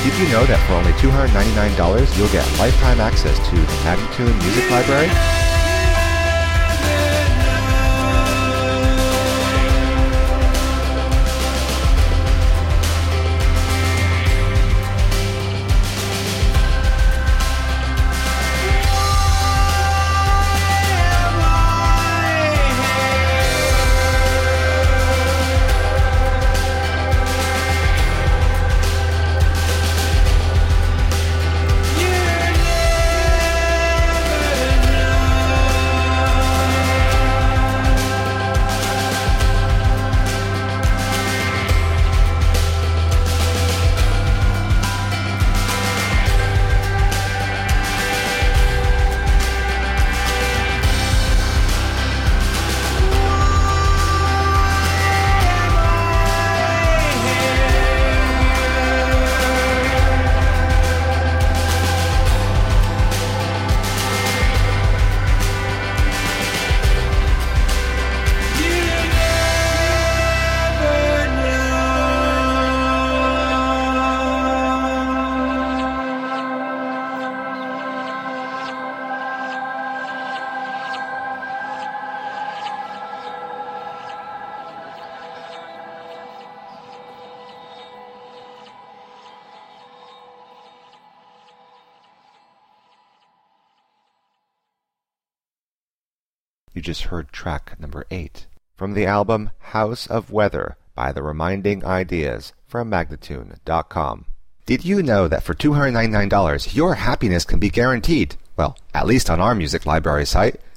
Did you know that for only $299 you'll get lifetime access to the Magnatune Music Library? You just heard track number 8 from the album House of Weather by the Reminding Ideas from Magnatune.com. Did you know that for $299 your happiness can be guaranteed? Well, at least on our music library site.